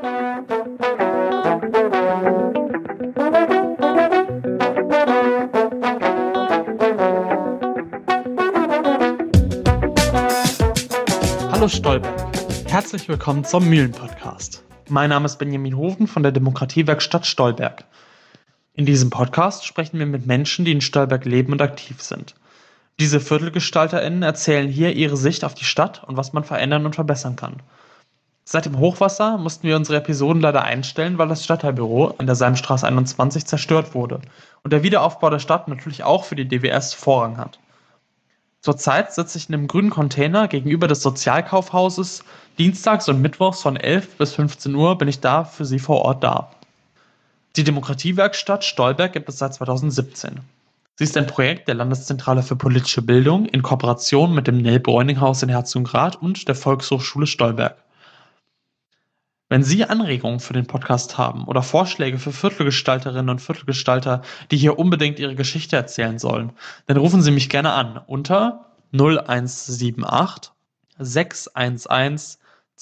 Hallo Stolberg, herzlich willkommen zum Mühlen-Podcast. Mein Name ist Benjamin Hoven von der Demokratiewerkstatt Stolberg. In diesem Podcast sprechen wir mit Menschen, die in Stolberg leben und aktiv sind. Diese ViertelgestalterInnen erzählen hier ihre Sicht auf die Stadt und was man verändern und verbessern kann. Seit dem Hochwasser mussten wir unsere Episoden leider einstellen, weil das Stadtteilbüro an der Salmstraße 21 zerstört wurde und der Wiederaufbau der Stadt natürlich auch für die DWS Vorrang hat. Zurzeit sitze ich in einem grünen Container gegenüber des Sozialkaufhauses. Dienstags und mittwochs von 11 bis 15 Uhr bin ich da für Sie vor Ort da. Die Demokratiewerkstatt Stolberg gibt es seit 2017. Sie ist ein Projekt der Landeszentrale für politische Bildung in Kooperation mit dem Nell-Bräuning-Haus in Herzogenrath und der Volkshochschule Stolberg. Wenn Sie Anregungen für den Podcast haben oder Vorschläge für Viertelgestalterinnen und Viertelgestalter, die hier unbedingt ihre Geschichte erzählen sollen, dann rufen Sie mich gerne an unter 0178 611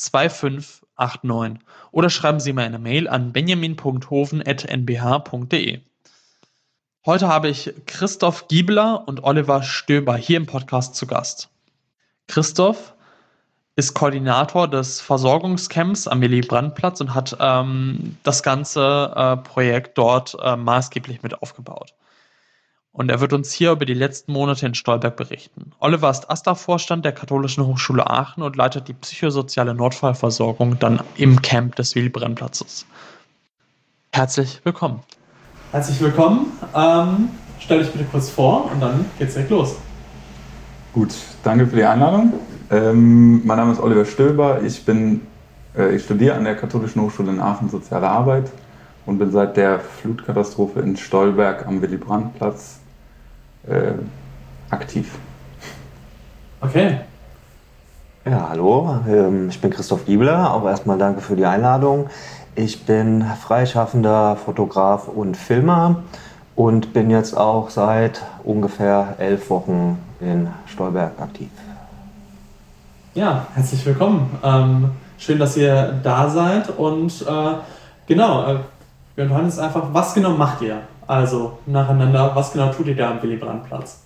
2589 oder schreiben Sie mir eine Mail an benjamin.hoven@nbh.de. Heute habe ich Christoph Giebler und Oliver Stöber hier im Podcast zu Gast. Christoph ist Koordinator des Versorgungscamps am Willy-Brandt-Platz und hat das ganze Projekt dort maßgeblich mit aufgebaut. Und er wird uns hier über die letzten Monate in Stolberg berichten. Oliver ist AStA-Vorstand der Katholischen Hochschule Aachen und leitet die psychosoziale Notfallversorgung dann im Camp des Willy-Brandt-Platzes. Herzlich willkommen. Herzlich willkommen. Stell dich bitte kurz vor und dann geht's direkt los. Gut, danke für die Einladung. Mein Name ist Oliver Stöber. Ich studiere an der Katholischen Hochschule in Aachen Soziale Arbeit und bin seit der Flutkatastrophe in Stolberg am Willy-Brandt-Platz aktiv. Okay. Ja, hallo, ich bin Christoph Giebler, auch erstmal danke für die Einladung. Ich bin freischaffender Fotograf und Filmer und bin jetzt auch seit ungefähr 11 Wochen in Stolberg aktiv. Ja, herzlich willkommen. Schön, dass ihr da seid und wir unterhalten uns einfach, was genau macht ihr? Also nacheinander, was genau tut ihr da am Willy-Brandt-Platz?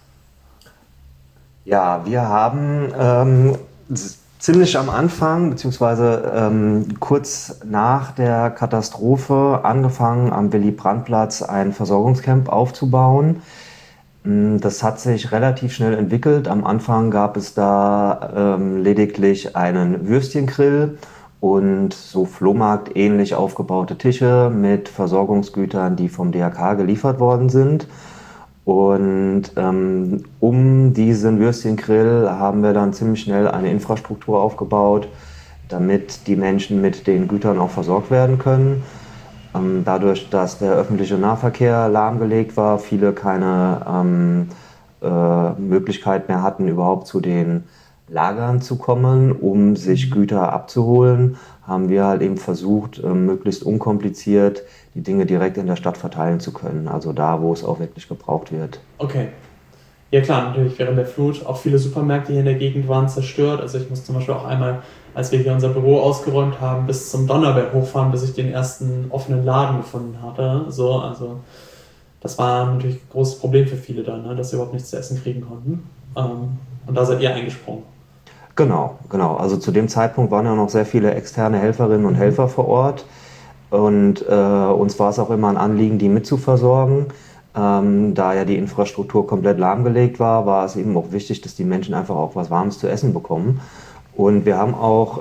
Ja, wir haben ziemlich am Anfang, beziehungsweise kurz nach der Katastrophe angefangen, am Willy-Brandt-Platz ein Versorgungscamp aufzubauen. Das hat sich relativ schnell entwickelt. Am Anfang gab es da lediglich einen Würstchengrill und so Flohmarkt ähnlich aufgebaute Tische mit Versorgungsgütern, die vom DRK geliefert worden sind. Und um diesen Würstchengrill haben wir dann ziemlich schnell eine Infrastruktur aufgebaut, damit die Menschen mit den Gütern auch versorgt werden können. Dadurch, dass der öffentliche Nahverkehr lahmgelegt war, viele keine Möglichkeit mehr hatten, überhaupt zu den Lagern zu kommen, um sich Güter abzuholen, haben wir halt eben versucht, möglichst unkompliziert die Dinge direkt in der Stadt verteilen zu können, also da, wo es auch wirklich gebraucht wird. Okay. Ja klar, natürlich während der Flut auch viele Supermärkte hier in der Gegend waren zerstört. Also ich muss zum Beispiel auch einmal, als wir hier unser Büro ausgeräumt haben, bis zum Donnerberg hochfahren, bis ich den ersten offenen Laden gefunden hatte. So, also das war natürlich ein großes Problem für viele da, ne, dass sie überhaupt nichts zu essen kriegen konnten. Und da seid ihr eingesprungen. Genau. Also zu dem Zeitpunkt waren ja noch sehr viele externe Helferinnen und Helfer vor Ort. Und uns war es auch immer ein Anliegen, die mitzuversorgen. Da ja die Infrastruktur komplett lahmgelegt war, war es eben auch wichtig, dass die Menschen einfach auch was Warmes zu essen bekommen. Und wir haben auch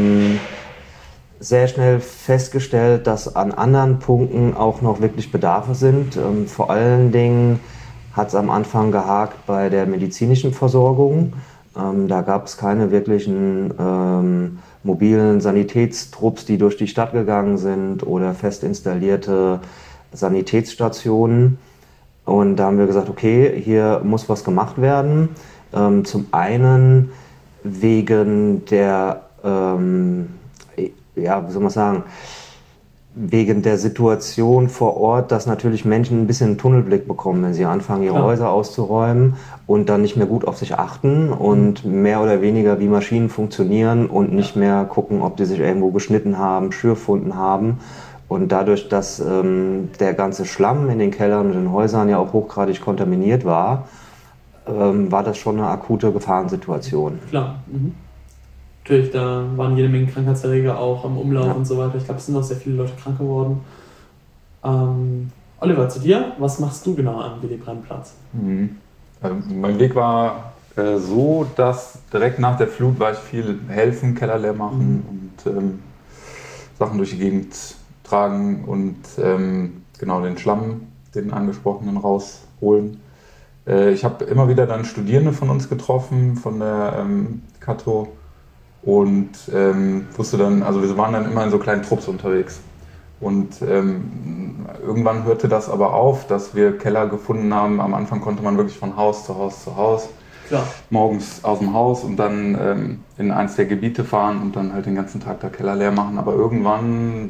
sehr schnell festgestellt, dass an anderen Punkten auch noch wirklich Bedarfe sind. Vor allen Dingen hat es am Anfang gehakt bei der medizinischen Versorgung. Da gab es keine wirklichen mobilen Sanitätstrupps, die durch die Stadt gegangen sind oder fest installierte Sanitätsstationen. Und da haben wir gesagt, okay, hier muss was gemacht werden. Zum einen wegen der, wie soll man sagen, wegen der Situation vor Ort, dass natürlich Menschen ein bisschen einen Tunnelblick bekommen, wenn sie anfangen, ihre Häuser auszuräumen und dann nicht mehr gut auf sich achten und mehr oder weniger wie Maschinen funktionieren und nicht mehr gucken, ob die sich irgendwo geschnitten haben, Schürfwunden haben. Und dadurch, dass der ganze Schlamm in den Kellern und den Häusern ja auch hochgradig kontaminiert war, war das schon eine akute Gefahrensituation. Klar. Natürlich, da waren jede Menge Krankheitserreger auch im Umlauf und so weiter. Ich glaube, es sind auch sehr viele Leute krank geworden. Oliver, zu dir. Was machst du genau am Willy-Brandt-Platz? Mein Weg war so, dass direkt nach der Flut war ich viel helfen, Keller leer machen und Sachen durch die Gegend tragen und genau den Schlamm, den angesprochenen, rausholen. Ich habe immer wieder dann Studierende von uns getroffen, von der Kato. Und wusste dann, also wir waren dann immer in so kleinen Trupps unterwegs. Und irgendwann hörte das aber auf, dass wir Keller gefunden haben. Am Anfang konnte man wirklich von Haus zu Haus zu Haus, morgens aus dem Haus und dann in eins der Gebiete fahren und dann halt den ganzen Tag da Keller leer machen. Aber irgendwann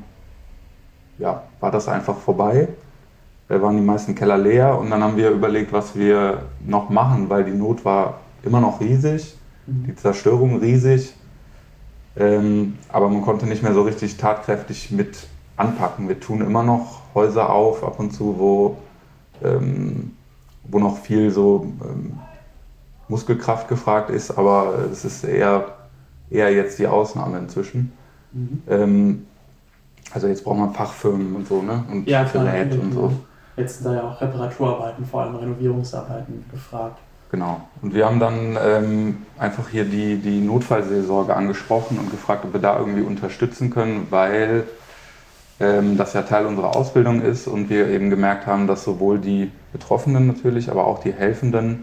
war das einfach vorbei. Da waren die meisten Keller leer und dann haben wir überlegt, was wir noch machen, weil die Not war immer noch riesig. Die Zerstörung riesig, aber man konnte nicht mehr so richtig tatkräftig mit anpacken. Wir tun immer noch Häuser auf, ab und zu, wo noch viel so Muskelkraft gefragt ist, aber es ist eher jetzt die Ausnahme inzwischen. Also jetzt braucht man Fachfirmen und so, ne? Und Gerät und so. Jetzt sind da ja auch Reparaturarbeiten, vor allem Renovierungsarbeiten gefragt. Genau. Und wir haben dann einfach hier die Notfallseelsorge angesprochen und gefragt, ob wir da irgendwie unterstützen können, weil das ja Teil unserer Ausbildung ist und wir eben gemerkt haben, dass sowohl die Betroffenen natürlich, aber auch die Helfenden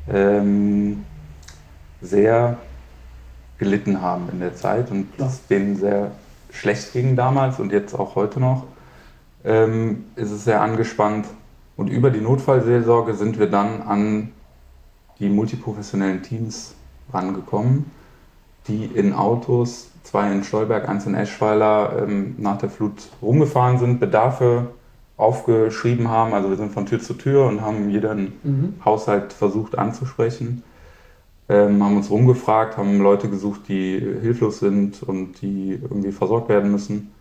sehr gelitten haben in der Zeit und es denen sehr schlecht ging damals und jetzt auch heute noch. Ist es sehr angespannt. Und über die Notfallseelsorge sind wir dann an die multiprofessionellen Teams rangekommen, die in Autos, 2 in Stolberg, 1 in Eschweiler, nach der Flut rumgefahren sind, Bedarfe aufgeschrieben haben. Also wir sind von Tür zu Tür und haben jeden Haushalt versucht anzusprechen, haben uns rumgefragt, haben Leute gesucht, die hilflos sind und die irgendwie versorgt werden müssen.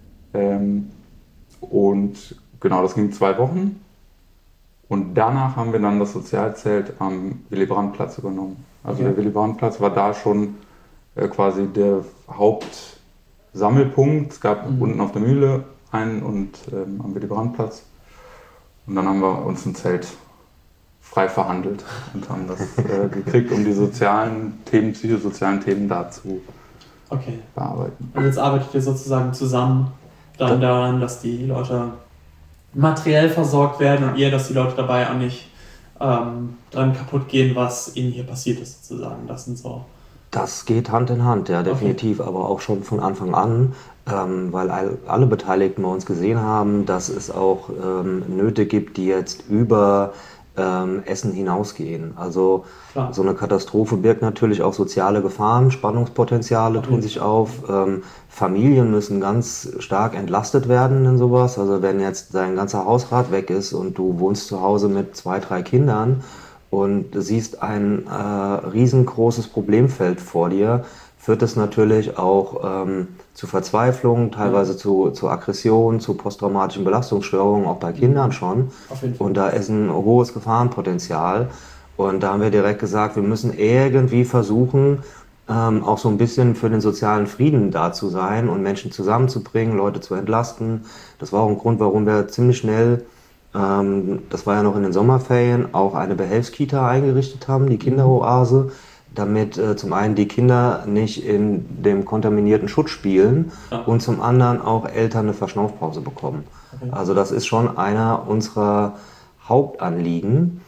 Und genau, das ging 2 Wochen. Und danach haben wir dann das Sozialzelt am Willy-Brandt-Platz übernommen. Also der Willy-Brandt-Platz war da schon quasi der Hauptsammelpunkt. Es gab unten auf der Mühle einen und am Willy-Brandt-Platz. Und dann haben wir uns ein Zelt frei verhandelt und haben das gekriegt, um die sozialen Themen, psychosozialen Themen da zu bearbeiten. Und jetzt arbeitet ihr sozusagen zusammen daran, dass die Leute materiell versorgt werden und dass die Leute dabei auch nicht dran kaputt gehen, was ihnen hier passiert ist, sozusagen. Das geht Hand in Hand, ja, definitiv, aber auch schon von Anfang an, weil alle Beteiligten bei uns gesehen haben, dass es auch Nöte gibt, die jetzt über Essen hinausgehen. Also so eine Katastrophe birgt natürlich auch soziale Gefahren, Spannungspotenziale tun sich auf. Familien müssen ganz stark entlastet werden in sowas. Also wenn jetzt dein ganzer Hausrat weg ist und du wohnst zu Hause mit 2, 3 Kindern und du siehst ein riesengroßes Problemfeld vor dir, führt es natürlich auch zu Verzweiflung, teilweise zu Aggression, zu posttraumatischen Belastungsstörungen, auch bei Kindern schon. Und da ist ein hohes Gefahrenpotenzial. Und da haben wir direkt gesagt, wir müssen irgendwie versuchen, auch so ein bisschen für den sozialen Frieden da zu sein und Menschen zusammenzubringen, Leute zu entlasten. Das war auch ein Grund, warum wir ziemlich schnell, das war ja noch in den Sommerferien, auch eine Behelfskita eingerichtet haben, die Kinderoase, damit zum einen die Kinder nicht in dem kontaminierten Schutt spielen und zum anderen auch Eltern eine Verschnaufpause bekommen. Also das ist schon einer unserer Hauptanliegen,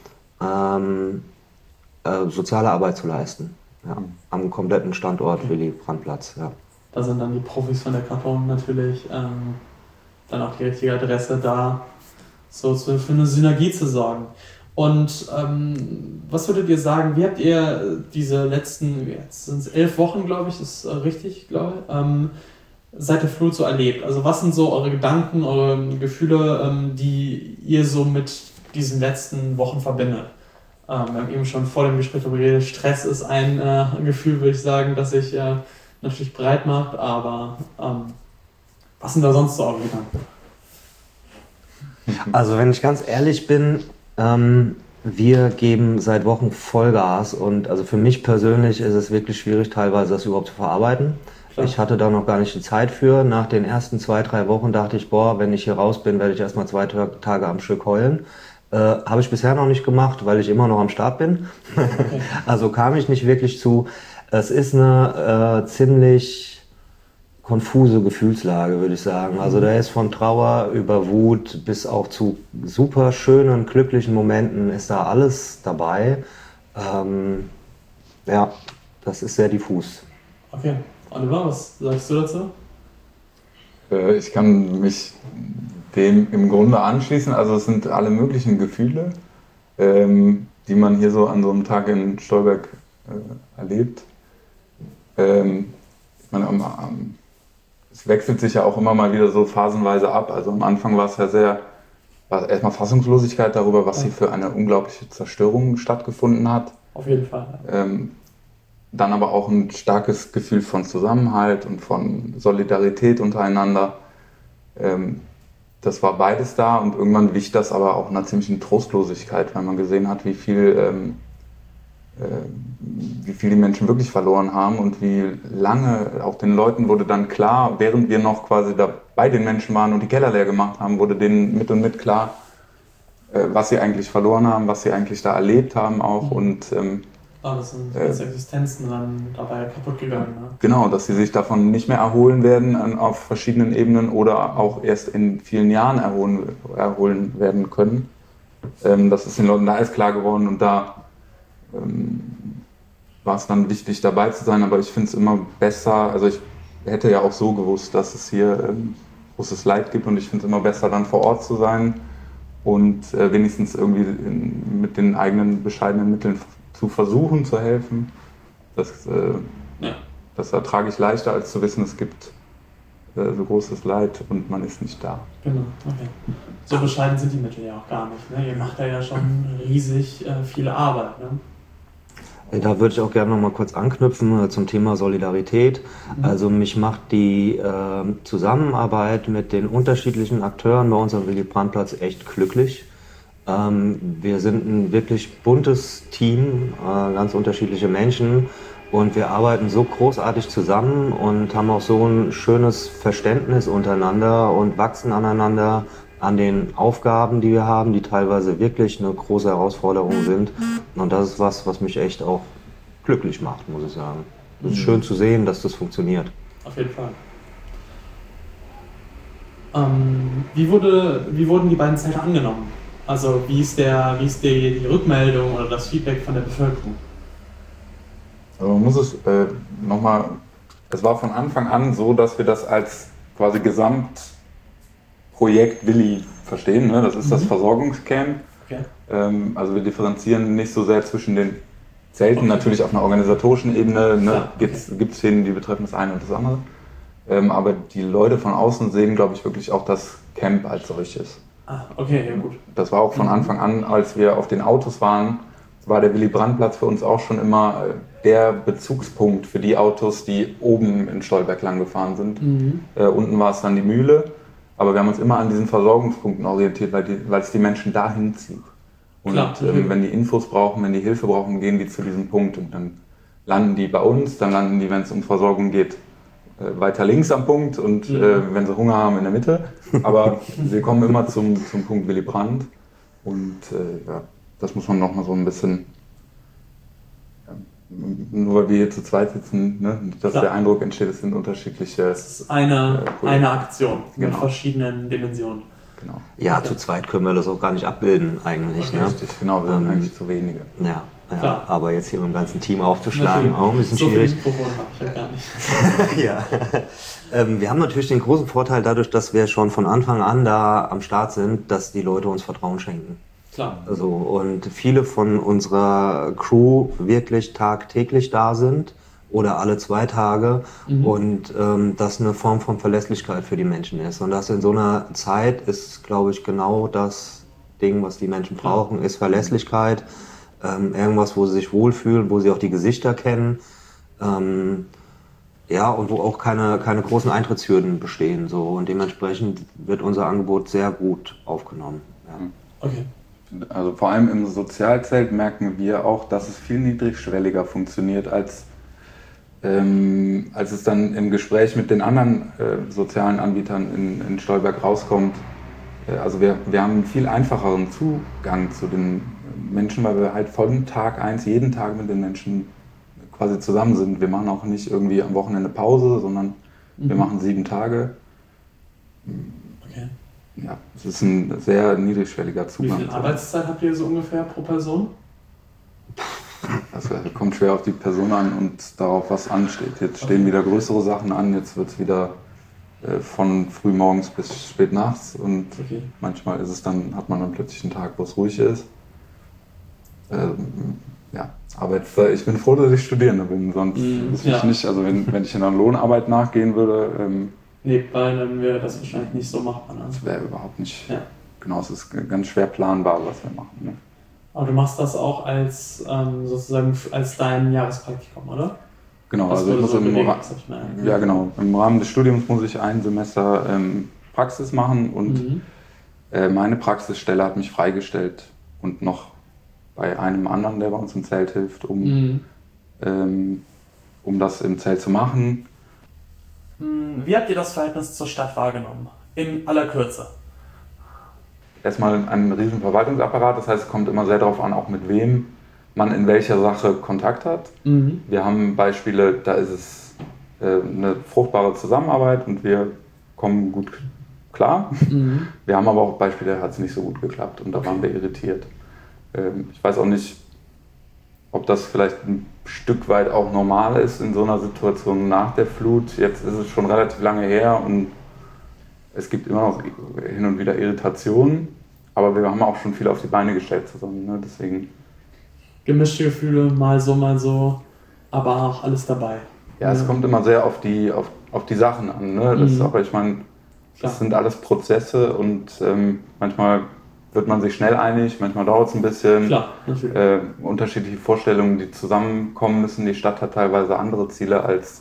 soziale Arbeit zu leisten. Ja, am kompletten Standort Willy-Brandt-Platz. Ja. Da sind dann die Profis von der Karton natürlich dann auch die richtige Adresse da, so für eine Synergie zu sorgen. Und was würdet ihr sagen, wie habt ihr diese letzten, jetzt sind es 11 Wochen, glaube ich, ist richtig, glaube ich, seit der Flut so erlebt? Also was sind so eure Gedanken, eure Gefühle, die ihr so mit diesen letzten Wochen verbindet? Wir haben eben schon vor dem Gespräch darüber geredet, Stress ist ein Gefühl, würde ich sagen, das sich natürlich breit macht, aber was sind da sonst so eure Gedanken? Also wenn ich ganz ehrlich bin, wir geben seit Wochen Vollgas und also für mich persönlich ist es wirklich schwierig, teilweise das überhaupt zu verarbeiten. Klar. Ich hatte da noch gar nicht die Zeit für. Nach den ersten 2-3 Wochen dachte ich, wenn ich hier raus bin, werde ich erstmal 2 Tage am Stück heulen. Habe ich bisher noch nicht gemacht, weil ich immer noch am Start bin. Okay. Also kam ich nicht wirklich zu. Es ist eine ziemlich konfuse Gefühlslage, würde ich sagen. Also da ist von Trauer über Wut bis auch zu super schönen, glücklichen Momenten ist da alles dabei. Ja, das ist sehr diffus. Okay. Oliver, was sagst du dazu? Ich kann mich dem im Grunde anschließen. Also es sind alle möglichen Gefühle, die man hier so an so einem Tag in Stolberg erlebt. Es wechselt sich ja auch immer mal wieder so phasenweise ab. Also am Anfang war es ja erstmal Fassungslosigkeit darüber, was hier für eine unglaubliche Zerstörung stattgefunden hat. Auf jeden Fall. Dann aber auch ein starkes Gefühl von Zusammenhalt und von Solidarität untereinander. Das war beides da und irgendwann wich das aber auch einer ziemlichen Trostlosigkeit, weil man gesehen hat, wie viel die Menschen wirklich verloren haben und wie lange auch den Leuten wurde dann klar, während wir noch quasi da bei den Menschen waren und die Keller leer gemacht haben, wurde denen mit und mit klar, was sie eigentlich verloren haben, was sie eigentlich da erlebt haben auch. Und das sind ganze Existenzen dann dabei kaputt gegangen. Ne? Genau, dass sie sich davon nicht mehr erholen werden auf verschiedenen Ebenen oder auch erst in vielen Jahren erholen werden können. Das ist den Leuten da alles klar geworden und da war es dann wichtig dabei zu sein, aber ich finde es immer besser, also ich hätte ja auch so gewusst, dass es hier großes Leid gibt und ich finde es immer besser, dann vor Ort zu sein und wenigstens irgendwie mit den eigenen bescheidenen Mitteln zu versuchen zu helfen. Das ertrage ich leichter, als zu wissen, es gibt so großes Leid und man ist nicht da. Genau, okay. So bescheiden sind die Mittel ja auch gar nicht. Ne? Ihr macht ja schon riesig viele Arbeit. Ne? Da würde ich auch gerne noch mal kurz anknüpfen zum Thema Solidarität. Also mich macht die Zusammenarbeit mit den unterschiedlichen Akteuren bei uns am Willy-Brandt-Platz echt glücklich. Wir sind ein wirklich buntes Team, ganz unterschiedliche Menschen und wir arbeiten so großartig zusammen und haben auch so ein schönes Verständnis untereinander und wachsen aneinander an den Aufgaben, die wir haben, die teilweise wirklich eine große Herausforderung sind. Und das ist was mich echt auch glücklich macht, muss ich sagen. Es ist schön zu sehen, dass das funktioniert. Auf jeden Fall. Wie wurden die beiden Zelte angenommen? Also wie ist die Rückmeldung oder das Feedback von der Bevölkerung? Also man muss es nochmal, es war von Anfang an so, dass wir das als quasi Gesamtprojekt Willi verstehen. Ne? Das ist das Versorgungscamp. Okay. Also wir differenzieren nicht so sehr zwischen den Zelten, natürlich auf einer organisatorischen Ebene. Ne? Gibt es Szenen, die betreffen das eine und das andere. Aber die Leute von außen sehen, glaube ich, wirklich auch das Camp als solches. Ah, okay, ja gut. Das war auch von Anfang an, als wir auf den Autos waren, war der Willy-Brandt-Platz für uns auch schon immer der Bezugspunkt für die Autos, die oben in Stolberg lang gefahren sind. Unten war es dann die Mühle, aber wir haben uns immer an diesen Versorgungspunkten orientiert, weil es die Menschen dahin zieht. Und klar, wenn die Infos brauchen, wenn die Hilfe brauchen, gehen die zu diesem Punkt und dann landen die bei uns, dann landen die, wenn es um Versorgung geht, weiter links am Punkt und wenn sie Hunger haben, in der Mitte. Aber wir kommen immer zum Punkt Willy Brandt und das muss man nochmal so ein bisschen, nur weil wir hier zu zweit sitzen, ne, dass der Eindruck entsteht, es sind unterschiedliche... Es ist eine Aktion mit verschiedenen Dimensionen. Genau. Ja, zu zweit können wir das auch gar nicht abbilden eigentlich. Ne? Richtig, genau, wir sind eigentlich zu wenige. Ja, aber jetzt hier mit dem ganzen Team aufzuschlagen, auch ein bisschen schwierig. So viel Mikrofon habe ich ja gar nicht. Wir haben natürlich den großen Vorteil dadurch, dass wir schon von Anfang an da am Start sind, dass die Leute uns Vertrauen schenken. Klar. Also, und viele von unserer Crew wirklich tagtäglich da sind oder alle 2 Tage und das eine Form von Verlässlichkeit für die Menschen ist. Und das in so einer Zeit ist, glaube ich, genau das Ding, was die Menschen brauchen, ist Verlässlichkeit, irgendwas, wo sie sich wohlfühlen, wo sie auch die Gesichter kennen. Ja, und wo auch keine großen Eintrittshürden bestehen. So. Und dementsprechend wird unser Angebot sehr gut aufgenommen. Ja. Okay. Also vor allem im Sozialzelt merken wir auch, dass es viel niedrigschwelliger funktioniert, als es dann im Gespräch mit den anderen sozialen Anbietern in Stolberg rauskommt. Also wir haben einen viel einfacheren Zugang zu den Menschen, weil wir halt von Tag 1 jeden Tag mit den Menschen quasi zusammen sind. Wir machen auch nicht irgendwie am Wochenende Pause, sondern wir machen 7 Tage. Okay. Ja, es ist ein sehr niedrigschwelliger Zugang. Wie viel Arbeitszeit habt ihr so ungefähr pro Person? Also kommt schwer auf die Person an und darauf, was ansteht. Jetzt stehen wieder größere Sachen an, jetzt wird es wieder von früh morgens bis spät nachts und manchmal hat man dann plötzlich einen Tag, wo es ruhig ist. Ja, Arbeitszeit. Ich bin froh, dass ich Studierender bin, sonst wüsste ich nicht, also wenn ich in einer Lohnarbeit nachgehen würde. Nebenbei, dann wäre das wahrscheinlich nicht so machbar. Ne? Das wäre überhaupt nicht. Ja. Genau, es ist ganz schwer planbar, was wir machen. Ne? Aber du machst das auch als sozusagen als dein Jahrespraktikum, oder? Genau, das also ich muss so im Rahmen des Studiums muss ich ein Semester Praxis machen und meine Praxisstelle hat mich freigestellt und noch bei einem anderen, der bei uns im Zelt hilft, um das im Zelt zu machen. Wie habt ihr das Verhältnis zur Stadt wahrgenommen? In aller Kürze. Erstmal ein riesen Verwaltungsapparat, das heißt, es kommt immer sehr darauf an, auch mit wem man in welcher Sache Kontakt hat. Wir haben Beispiele, da ist es eine fruchtbare Zusammenarbeit und wir kommen gut klar. Wir haben aber auch Beispiele, da hat es nicht so gut geklappt und da waren wir irritiert. Ich weiß auch nicht, ob das vielleicht ein Stück weit auch normal ist in so einer Situation nach der Flut. Jetzt ist es schon relativ lange her und es gibt immer noch hin und wieder Irritationen, aber wir haben auch schon viel auf die Beine gestellt zusammen. Ne? Deswegen gemischte Gefühle, mal so, aber auch alles dabei. Ja, es kommt immer sehr auf die Sachen an. Ne? Das ist auch, ich meine, das sind alles Prozesse und manchmal wird man sich schnell einig, manchmal dauert es ein bisschen. Klar, natürlich. Unterschiedliche Vorstellungen, die zusammenkommen müssen. Die Stadt hat teilweise andere Ziele als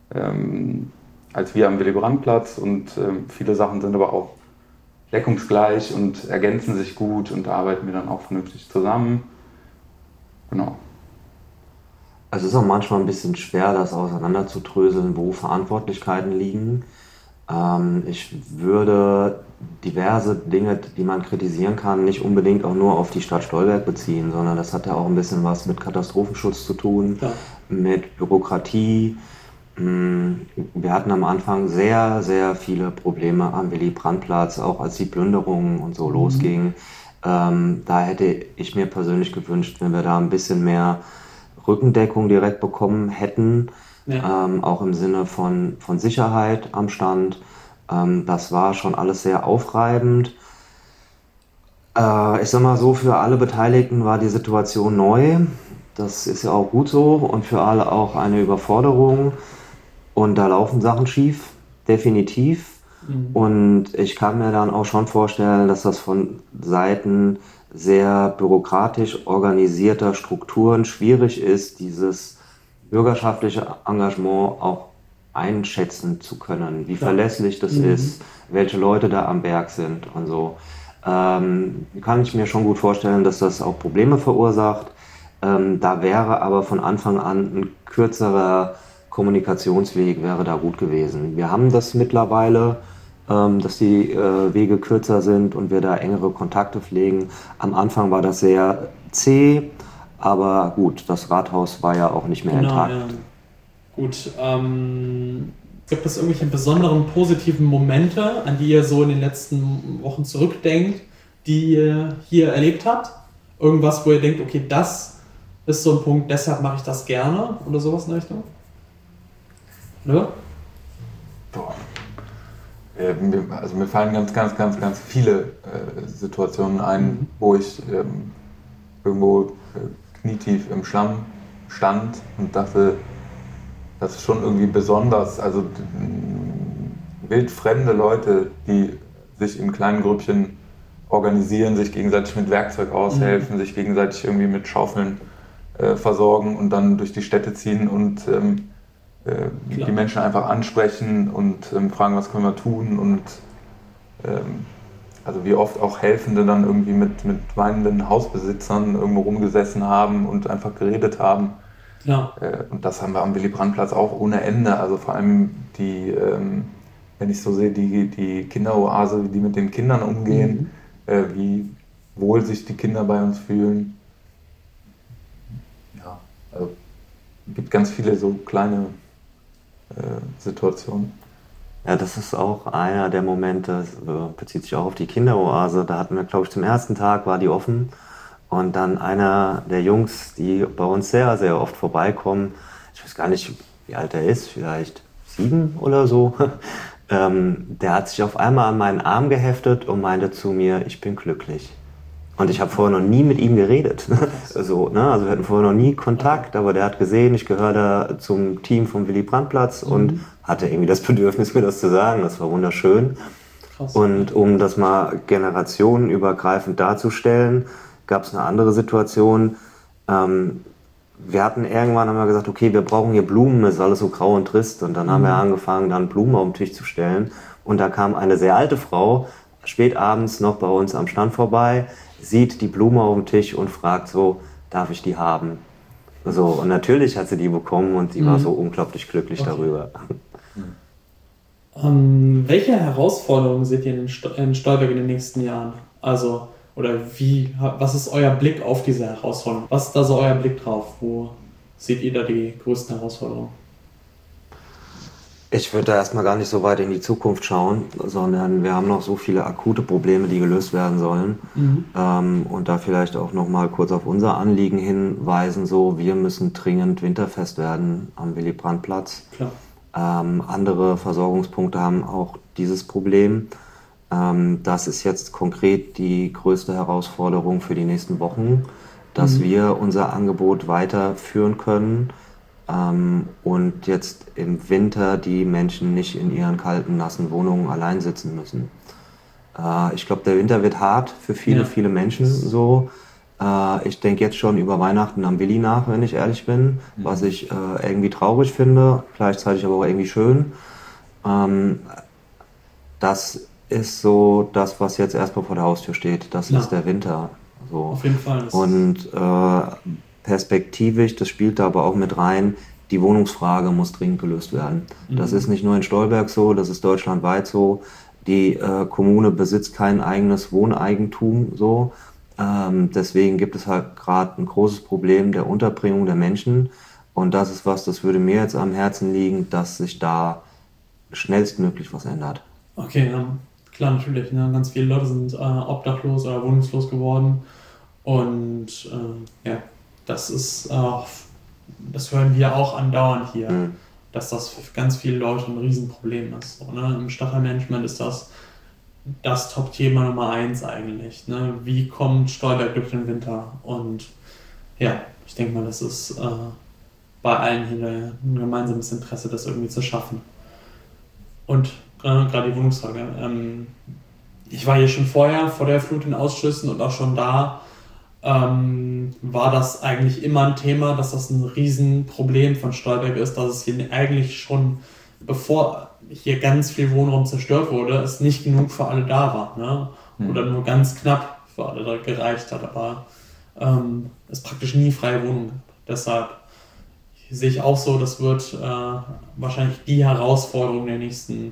wir am Willy-Brandt-Platz und viele Sachen sind aber auch deckungsgleich und ergänzen sich gut und da arbeiten wir dann auch vernünftig zusammen. Genau. Also es ist auch manchmal ein bisschen schwer, das auseinanderzudröseln, wo Verantwortlichkeiten liegen. Ich würde diverse Dinge, die man kritisieren kann, nicht unbedingt auch nur auf die Stadt Stolberg beziehen, sondern das hat ja auch ein bisschen was mit Katastrophenschutz zu tun, mit Bürokratie. Wir hatten am Anfang sehr, sehr viele Probleme am Willy-Brandt-Platz, auch als die Plünderungen und so losgingen. Da hätte ich mir persönlich gewünscht, wenn wir da ein bisschen mehr Rückendeckung direkt bekommen hätten, auch im Sinne von Sicherheit am Stand. Das war schon alles sehr aufreibend. Ich sag mal so, für alle Beteiligten war die Situation neu. Das ist ja auch gut so und für alle auch eine Überforderung. Und da laufen Sachen schief, definitiv. Und ich kann mir dann auch schon vorstellen, dass das von Seiten sehr bürokratisch organisierter Strukturen schwierig ist, dieses bürgerschaftliche Engagement auch einschätzen zu können, wie verlässlich das ist, welche Leute da am Berg sind und so. Kann ich mir schon gut vorstellen, dass das auch Probleme verursacht. Da wäre aber von Anfang an ein kürzerer Kommunikationsweg wäre da gut gewesen. Wir haben das mittlerweile, dass die Wege kürzer sind und wir da engere Kontakte pflegen. Am Anfang war das sehr zäh, aber gut, das Rathaus war ja auch nicht mehr intakt. Ja. Gut, gibt es irgendwelche besonderen positiven Momente, an die ihr so in den letzten Wochen zurückdenkt, die ihr hier erlebt habt? Irgendwas, wo ihr denkt, okay, das ist so ein Punkt, deshalb mache ich das gerne oder sowas in der Richtung? Oder? Boah. Also mir fallen ganz viele Situationen ein, wo ich irgendwo knietief im Schlamm stand und dachte, das ist schon irgendwie besonders. Also wildfremde Leute, die sich in kleinen Grüppchen organisieren, sich gegenseitig mit Werkzeug aushelfen, sich gegenseitig irgendwie mit Schaufeln versorgen und dann durch die Städte ziehen und die Menschen einfach ansprechen und fragen, was können wir tun, und also wie oft auch Helfende dann irgendwie mit weinenden Hausbesitzern irgendwo rumgesessen haben und einfach geredet haben. Ja. Und das haben wir am Willy-Brandt-Platz auch ohne Ende. Also vor allem die, wenn ich so sehe, die Kinderoase, wie die mit den Kindern umgehen, wie wohl sich die Kinder bei uns fühlen. Ja, also es gibt ganz viele so kleine Situationen. Ja, das ist auch einer der Momente, bezieht sich auch auf die Kinderoase. Da hatten wir, glaube ich, zum ersten Tag war die offen. Und dann einer der Jungs, die bei uns sehr, sehr oft vorbeikommen, ich weiß gar nicht, wie alt er ist, vielleicht 7 oder so, der hat sich auf einmal an meinen Arm geheftet und meinte zu mir, ich bin glücklich. Und ich habe vorher noch nie mit ihm geredet. So, ne? Also wir hatten vorher noch nie Kontakt, aber der hat gesehen, ich gehöre da zum Team vom Willy-Brandt-Platz und hatte irgendwie das Bedürfnis, mir das zu sagen. Das war wunderschön. Krass. Und um das mal generationenübergreifend darzustellen, gab es eine andere Situation. Wir hatten irgendwann haben wir gesagt, okay, wir brauchen hier Blumen, es ist alles so grau und trist. Und dann haben wir angefangen, dann Blumen auf den Tisch zu stellen. Und da kam eine sehr alte Frau, spät abends noch bei uns am Stand vorbei, sieht die Blume auf dem Tisch und fragt so, darf ich die haben? So, und natürlich hat sie die bekommen und sie war so unglaublich glücklich darüber. Welche Herausforderungen seht ihr in Stolberg in den nächsten Jahren? Also, oder was ist euer Blick auf diese Herausforderung? Was ist da so euer Blick drauf? Wo seht ihr da die größten Herausforderungen? Ich würde da erstmal gar nicht so weit in die Zukunft schauen, sondern wir haben noch so viele akute Probleme, die gelöst werden sollen. Und da vielleicht auch noch mal kurz auf unser Anliegen hinweisen, so, wir müssen dringend winterfest werden am Willy-Brandt-Platz. Klar. Andere Versorgungspunkte haben auch dieses Problem. Das ist jetzt konkret die größte Herausforderung für die nächsten Wochen, dass wir unser Angebot weiterführen können und jetzt im Winter die Menschen nicht in ihren kalten, nassen Wohnungen allein sitzen müssen. Ich glaube, der Winter wird hart für viele Menschen so. Ich denke jetzt schon über Weihnachten am Willi nach, wenn ich ehrlich bin, was ich irgendwie traurig finde, gleichzeitig aber auch irgendwie schön. Das ist so das, was jetzt erstmal vor der Haustür steht. Das ist der Winter. So. Auf jeden Fall. Und perspektivisch, das spielt da aber auch mit rein, die Wohnungsfrage muss dringend gelöst werden. Das ist nicht nur in Stolberg so, das ist deutschlandweit so. Die Kommune besitzt kein eigenes Wohneigentum so. Deswegen gibt es halt gerade ein großes Problem der Unterbringung der Menschen. Und das ist was, das würde mir jetzt am Herzen liegen, dass sich da schnellstmöglich was ändert. Okay, klar, natürlich. Ne? Ganz viele Leute sind obdachlos oder wohnungslos geworden. Und das ist, das hören wir auch andauernd hier, dass das für ganz viele Leute ein Riesenproblem ist. So, ne? Im Stadtteilmanagement ist das Top-Thema Nummer 1 eigentlich. Ne? Wie kommt Stolberg durch den Winter? Und ja, ich denke mal, das ist bei allen hier ein gemeinsames Interesse, das irgendwie zu schaffen. Und gerade die Wohnungsfrage. Ich war hier schon vorher, vor der Flut in Ausschüssen, und auch schon da war das eigentlich immer ein Thema, dass das ein Riesenproblem von Stolberg ist, dass es hier eigentlich schon, bevor hier ganz viel Wohnraum zerstört wurde, es nicht genug für alle da war. Ne? Oder nur ganz knapp für alle da gereicht hat, aber es praktisch nie freie Wohnungen gab. Deshalb sehe ich auch so, das wird wahrscheinlich die Herausforderung der nächsten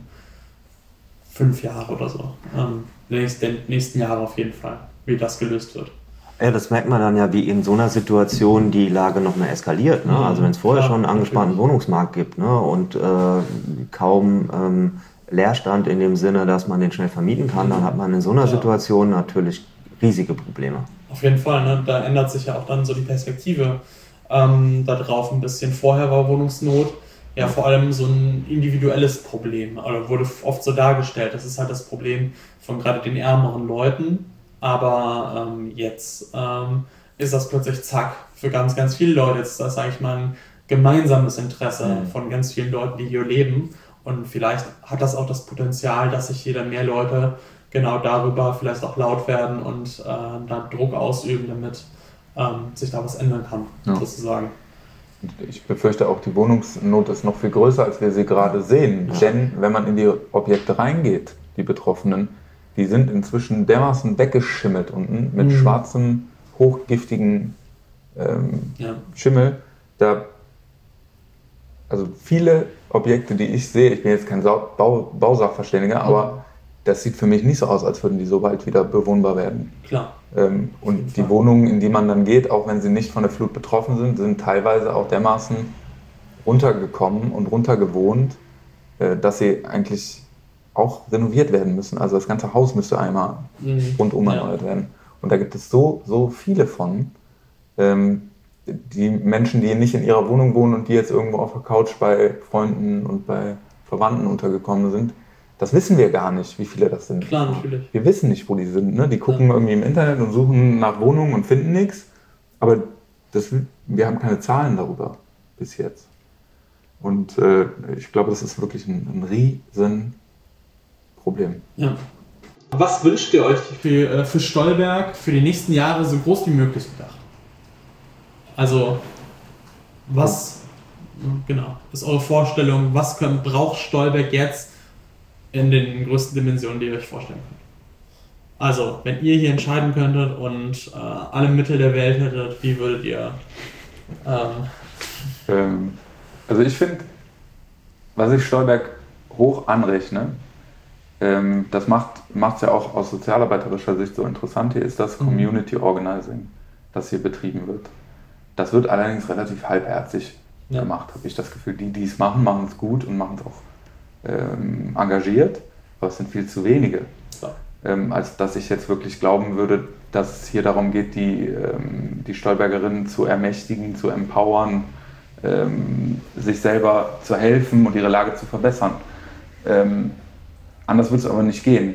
5 Jahre oder so. Der nächsten Jahre auf jeden Fall, wie das gelöst wird. Ja, das merkt man dann ja, wie in so einer Situation die Lage noch mehr eskaliert. Ne? Also wenn es vorher schon einen angespannten Wohnungsmarkt gibt, ne? Und kaum Leerstand in dem Sinne, dass man den schnell vermieten kann, dann hat man in so einer Situation natürlich riesige Probleme. Auf jeden Fall, ne? Da ändert sich ja auch dann so die Perspektive da drauf ein bisschen. Vorher war Wohnungsnot ja vor allem so ein individuelles Problem, oder wurde oft so dargestellt. Das ist halt das Problem von gerade den ärmeren Leuten. Aber jetzt ist das plötzlich zack für ganz, ganz viele Leute. Jetzt ist das, sage ich mal, gemeinsames Interesse von ganz vielen Leuten, die hier leben. Und vielleicht hat das auch das Potenzial, dass sich jeder mehr Leute genau darüber vielleicht auch laut werden und da Druck ausüben, damit sich da was ändern kann, sozusagen. Ich befürchte auch, die Wohnungsnot ist noch viel größer, als wir sie gerade sehen. Ja. Denn wenn man in die Objekte reingeht, die Betroffenen, die sind inzwischen dermaßen weggeschimmelt unten mit schwarzem, hochgiftigen Schimmel. Also viele Objekte, die ich sehe, ich bin jetzt kein Bausachverständiger, aber das sieht für mich nicht so aus, als würden die so bald wieder bewohnbar werden. Klar. Und die Wohnungen, in die man dann geht, auch wenn sie nicht von der Flut betroffen sind, sind teilweise auch dermaßen runtergekommen und runtergewohnt, dass sie eigentlich auch renoviert werden müssen. Also das ganze Haus müsste einmal rundum erneuert werden. Und da gibt es so viele von. Die Menschen, die nicht in ihrer Wohnung wohnen und die jetzt irgendwo auf der Couch bei Freunden und bei Verwandten untergekommen sind, das wissen wir gar nicht, wie viele das sind. Klar, natürlich. Wir wissen nicht, wo die sind. Ne? Die gucken irgendwie im Internet und suchen nach Wohnungen und finden nichts. Aber wir haben keine Zahlen darüber bis jetzt. Und ich glaube, das ist wirklich ein riesen Problem. Ja. Was wünscht ihr euch für Stolberg für die nächsten Jahre so groß wie möglich gedacht? Also, was ist eure Vorstellung? Was braucht Stolberg jetzt in den größten Dimensionen, die ihr euch vorstellen könnt? Also, wenn ihr hier entscheiden könntet und alle Mittel der Welt hättet, wie würdet ihr... Also ich finde, was ich Stolberg hoch anrechne, das macht es ja auch aus sozialarbeiterischer Sicht so interessant hier, ist das Community Organizing, das hier betrieben wird. Das wird allerdings relativ halbherzig gemacht, habe ich das Gefühl. Die es machen, machen es gut und machen es auch engagiert, aber es sind viel zu wenige. Als dass ich jetzt wirklich glauben würde, dass es hier darum geht, die Stolbergerinnen zu ermächtigen, zu empowern, sich selber zu helfen und ihre Lage zu verbessern. Anders wird es aber nicht gehen.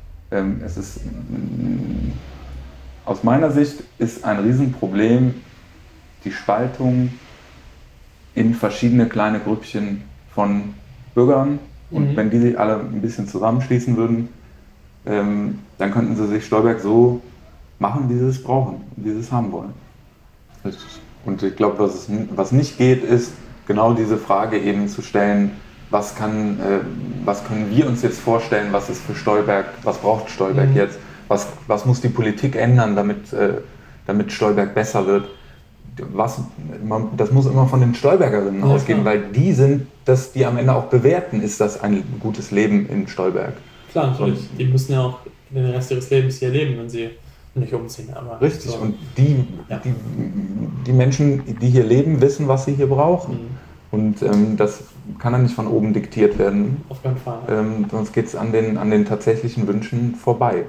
Aus meiner Sicht ist ein Riesenproblem die Spaltung in verschiedene kleine Grüppchen von Bürgern. Und wenn die sich alle ein bisschen zusammenschließen würden, dann könnten sie sich Stolberg so machen, wie sie es brauchen, wie sie es haben wollen. Und ich glaube, was nicht geht, ist genau diese Frage eben zu stellen, was können wir uns jetzt vorstellen, was ist für Stolberg, was braucht Stolberg jetzt, was muss die Politik ändern, damit Stolberg besser wird. Das muss immer von den Stolbergerinnen ausgehen, weil die sind das, die am Ende auch bewerten, ist das ein gutes Leben in Stolberg. Klar, natürlich. Die müssen ja auch den Rest ihres Lebens hier leben, wenn sie nicht umziehen. Aber richtig, so. Und die Menschen, die hier leben, wissen, was sie hier brauchen. Und das kann dann nicht von oben diktiert werden. Auf keinen Fall. Sonst geht es an den tatsächlichen Wünschen vorbei.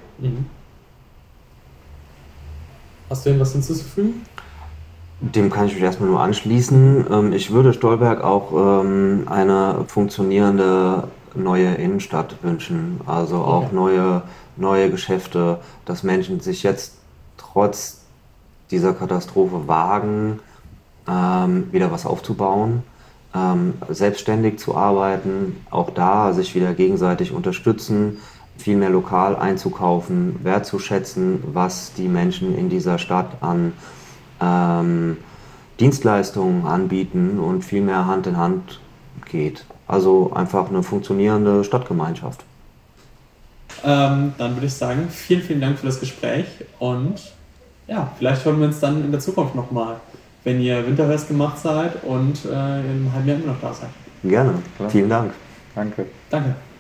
Hast du irgendwas hinzuzufügen? Dem kann ich mich erstmal nur anschließen. Ich würde Stolberg auch eine funktionierende neue Innenstadt wünschen. Also auch neue Geschäfte, dass Menschen sich jetzt trotz dieser Katastrophe wagen, wieder was aufzubauen, selbstständig zu arbeiten, auch da sich wieder gegenseitig unterstützen, viel mehr lokal einzukaufen, wertzuschätzen, was die Menschen in dieser Stadt an Dienstleistungen anbieten und viel mehr Hand in Hand geht. Also einfach eine funktionierende Stadtgemeinschaft. Dann würde ich sagen, vielen, vielen Dank für das Gespräch und ja, vielleicht hören wir uns dann in der Zukunft nochmal, wenn ihr winterfest gemacht seid und in einem halben Jahr immer noch da seid. Gerne, vielen Dank. Danke. Danke.